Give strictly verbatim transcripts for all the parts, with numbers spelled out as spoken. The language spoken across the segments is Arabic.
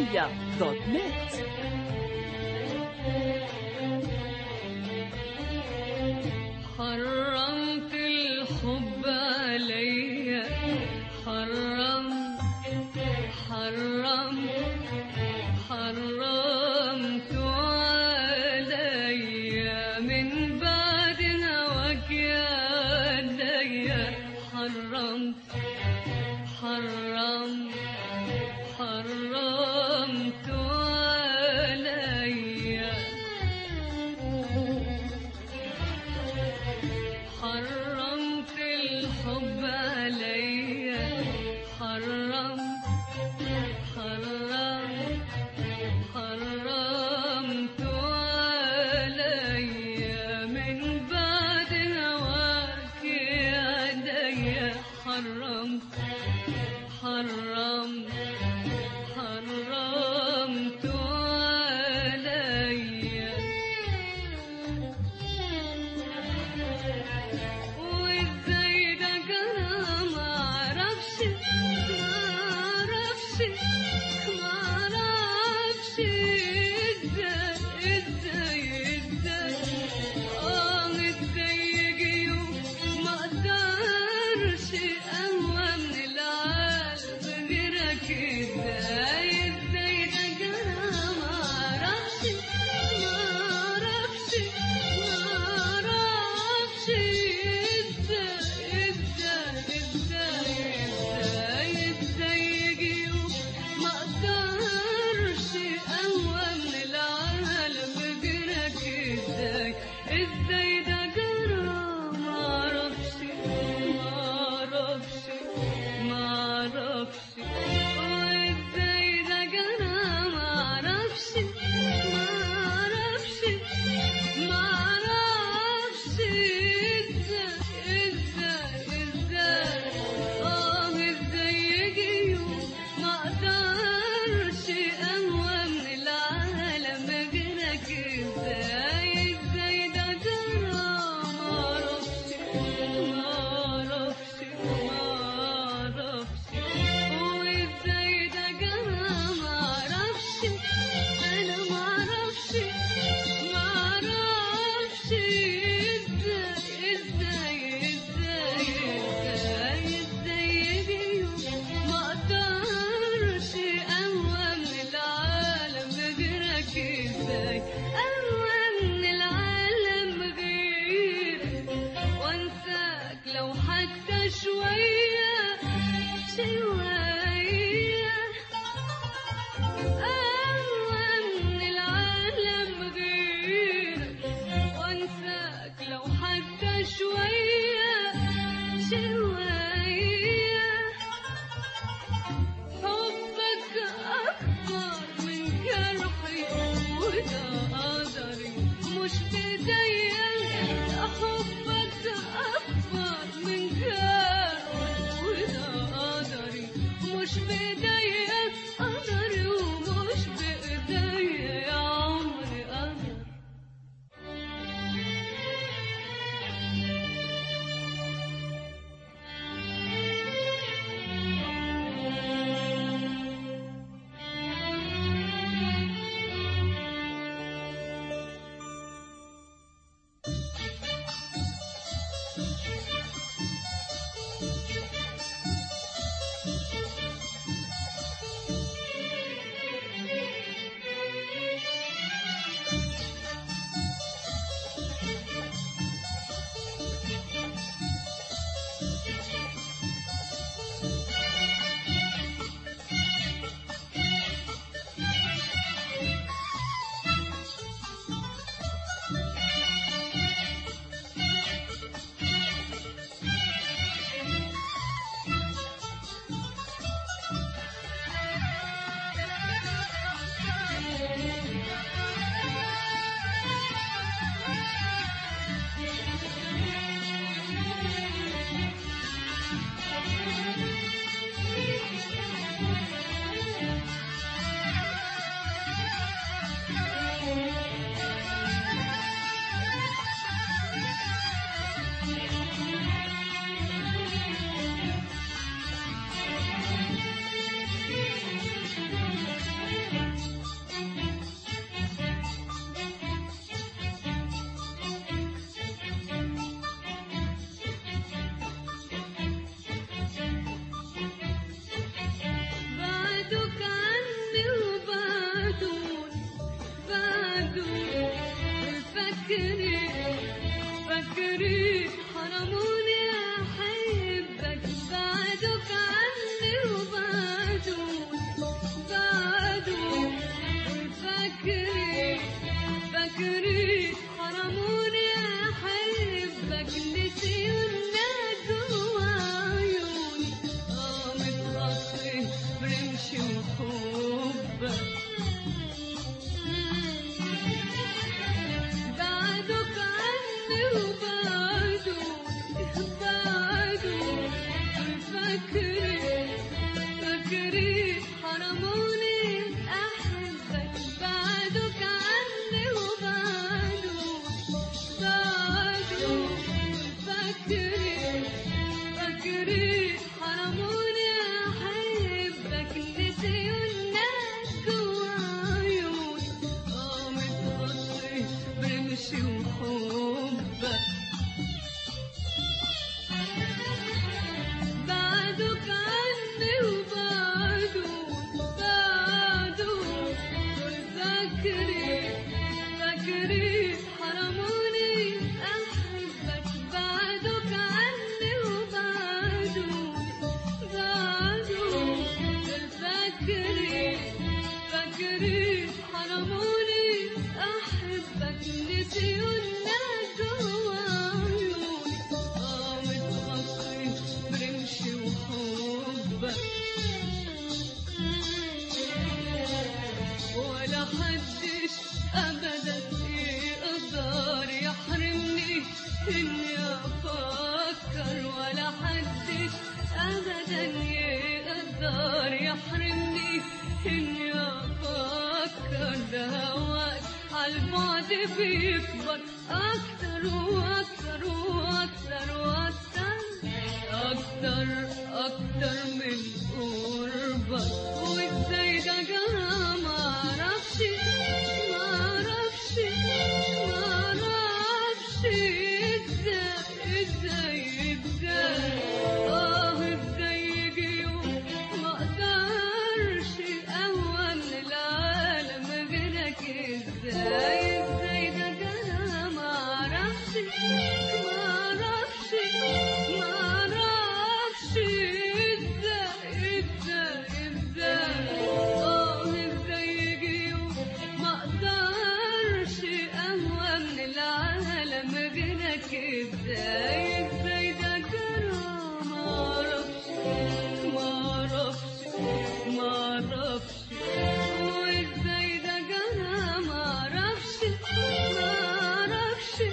عربية دوت نت. حرمت الحب عليا، حرمت حرمت حرمت عليا من بعد هواك يا عليا. حرمت حرمت حرمت عليا، حرمت الحب عليا، حرمت حرمت حرمت عليا من بعد هواك يا عليا. حرمت وحبك. بعدك عني وبعدوا بعدوا دول فاكري فاكري حرموني أحبك. بعدك عني وبعدوا بعدوا دول فاكري فاكري حرموني أحبك. نسيونا جوا عيوني آه متغطي برمشي وحبك. ولا حدش أبدا يقدر يحرمني إني أفكر. ولا حدش أبدا يقدر يحرمني إني أفكر. ده هواك عالبعد بيكبر أكتر وأكتر وأكتر وأكتر أكتر أكتر من قربك. وإزاي ده جرى معرفش معرفش معرفش إزاي إزاي إزاي آه إزاي يجي يوم مقدرش أهوى من العالم غيرك. إزاي إزاي ده جرى معرفش معرفش معرفش إزاي إزاي إزاي آه إزاي يجي يوم مقدرش أهوى من العالم غيرك. إزاي إزاي ده جرى معرفش معرفش معرفش وإزاي ده جرى معرفش معرفش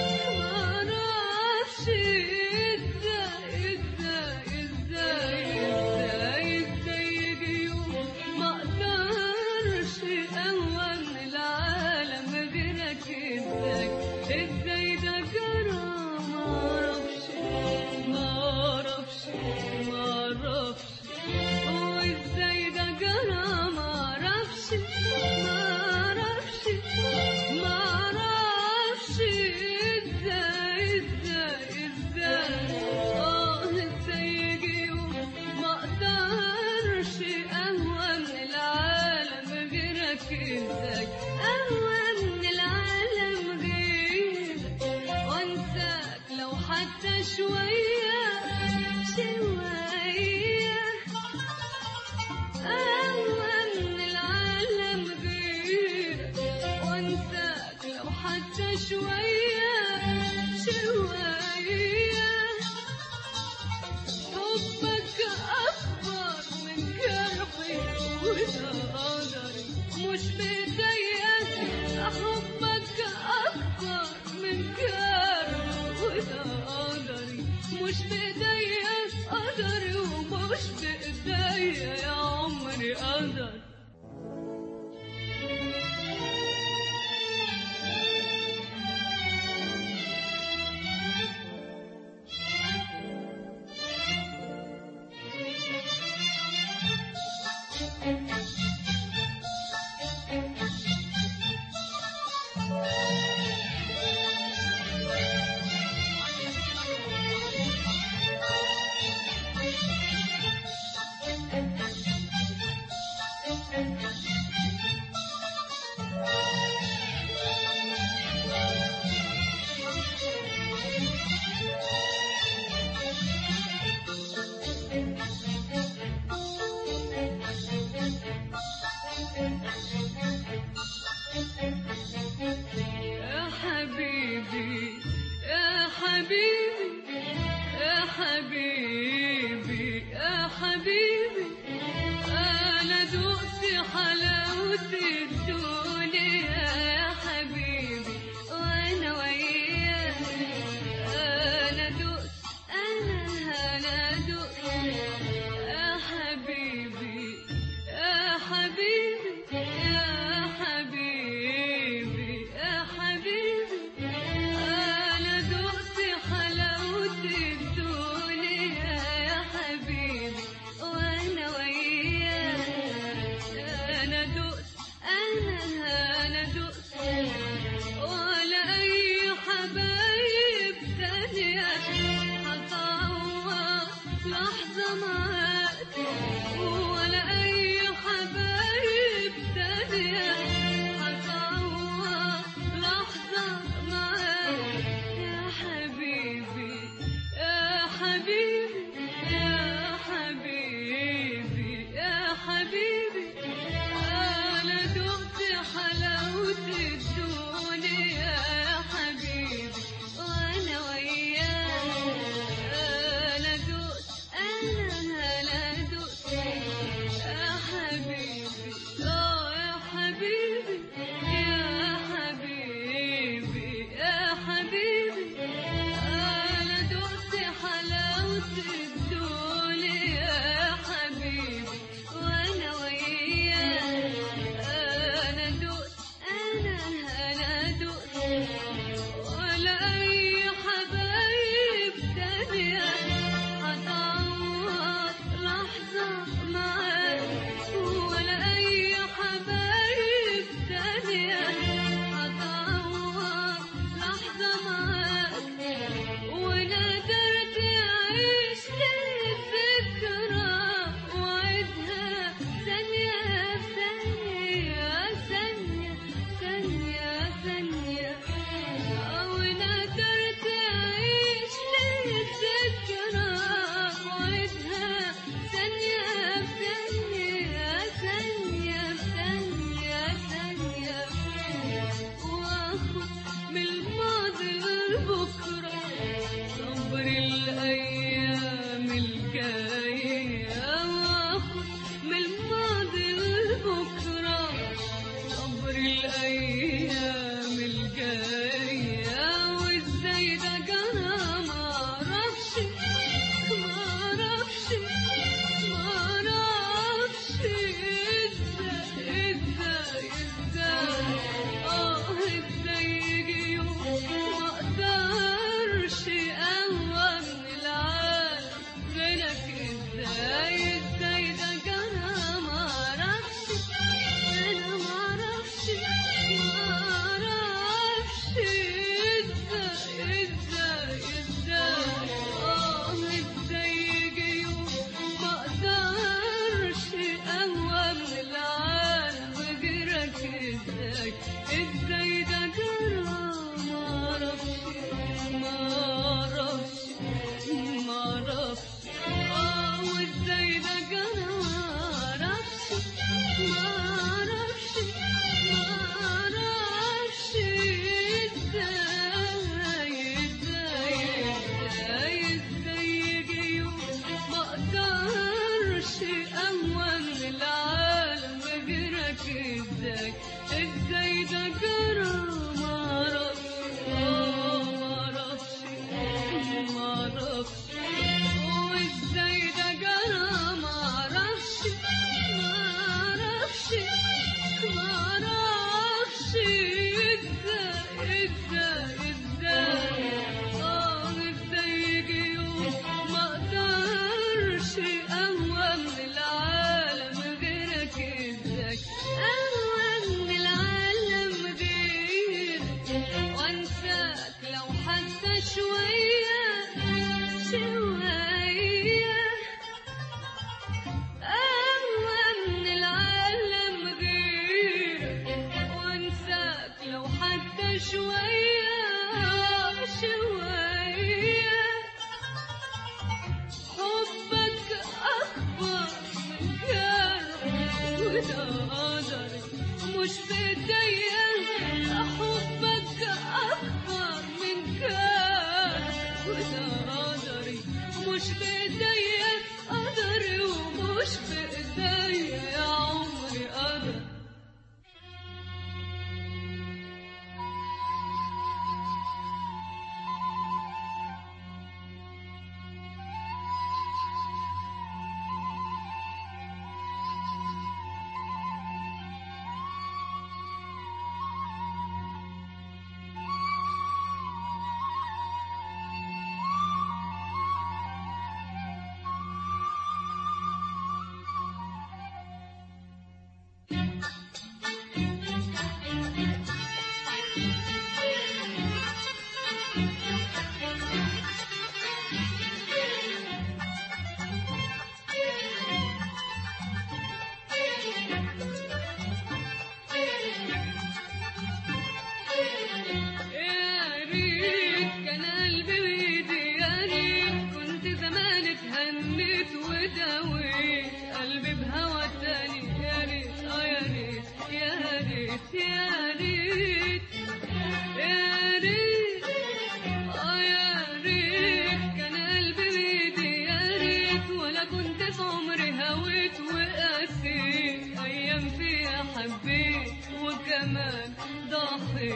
معرفش إزاي إزاي إزاي إزاي إزاي يجي يوم مقدرش أهوى من العالم غيرك. إزاي إزاي ده جرى معرفش معرفش معرفش وإزاي ده جرى معرفش معرفش معرفش إزاي إزاي إزاي آه إزاي يجي يوم مقدرش أهوى من العالم غيرك. إزاي أهوى من العالم غيرك وأنساك لو حتى شوية شوية. أهوى من العالم غيرك وأنساك لو حتى شوية شوية. حبك أكبر من جرحي وده قدري مش بإيديا. حبك أكبر من جرحي وده قدري مش بإيديا. قدري ومش بإيديا يا عمري قدر.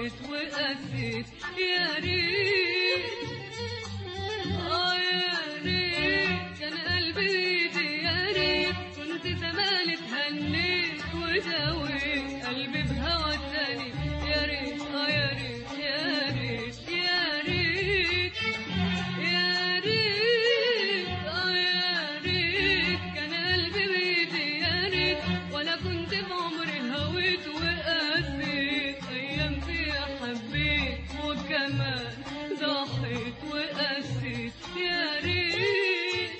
ضحيت وقسيت يا ريت اه يا ريت كان قلبي بيدي يا ريت كنت زمان اتهنيت وداويت قلبي بهوى تاني يا ريت اه يا ريت يا ريت يا ريت يا ريت اه يا ريت كان قلبي بيدي يا ريت ولا كنت بعمري هويت وقاسيت ايام فيها حبيت وكمان ضحيت وقاسيت يا ريت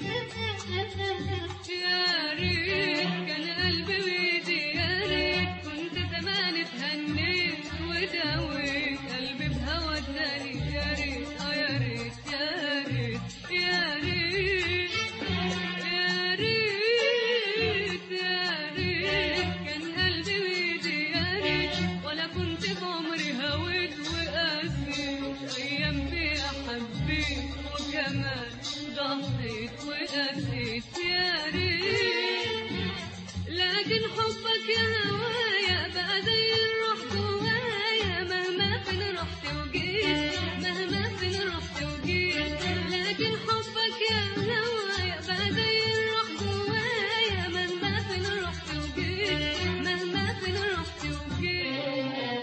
يا ريت كان قلبي بيدي يا ريت كنت زمان اتهنيت وداويت قلبي بهوى تاني يا ريت اه يا ريت يا ريت يا ريت يا ريت يا ريت كان قلبي بيدي يا ريت ولا كنت بعمري هويت وقاسيت ايام فيها حبيت وكمان ضحيت وقاسيت يا ريت لكن حبك يا هوايا بقى زي الروح جوايا مهما فين رحت وجيت مهما فين رحت وجيت لكن حبك يا هوايا بقى زي الروح جوايا مهما فين رحت وجيت مهما فين رحت وجيت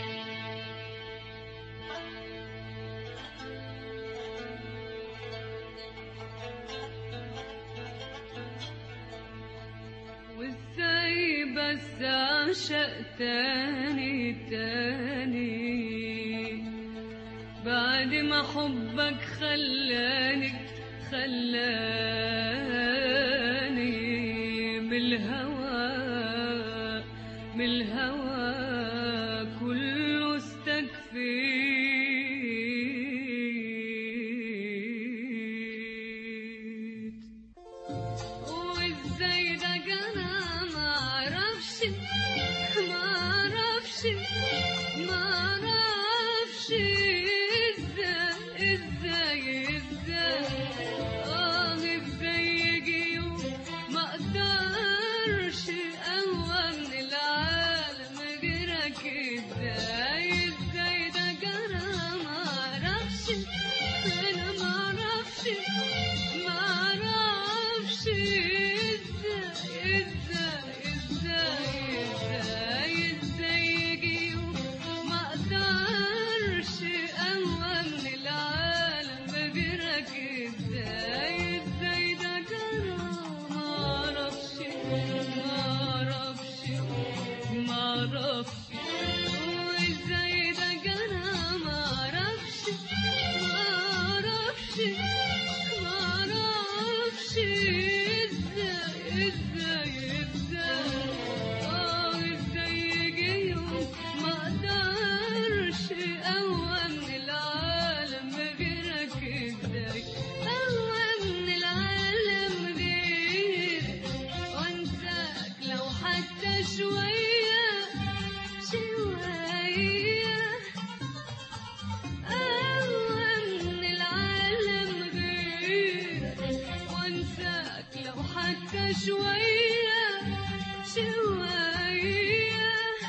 وازاي بس اعشق تاني تاني بعد ما حبك خلاني خلاني بالهوى بالهوى كله استكفيت وازاي ده جرى معرفش معرفش معرفش ازاي ازاي ازاي اه ازاي يجي يوم ما اقدرش اقوى من العالم غيرك ازاي ازاي ده جرى معرفش انا معرفش معرفش ازاي ازاي ازاي ازاي ازاي يجي يوم ما اقدرش اقوى من العالم غيرك ازاي ازاي ده جرى معرفش معرفش معرفش وازاي ده جرى معرفش معرفش معرفش ازاي ازاي ازاي اه ازاي يجي يوم ما اقدرش اقوى من العالم غيرك ازاي اقوى من العالم غيرك وانساك لو حتى شوية شوية اقوى من العالم غيرك وانساك لو حتى شوية شوية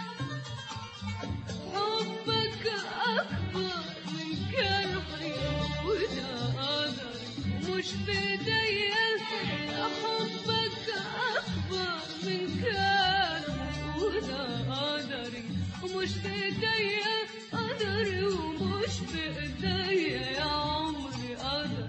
حبك أكبر من جرحي وده قدر مش بإيديا حبك أكبر من جرحي وده قدري ومش بإيديا قدري ومش بإيديا يا عمري قدر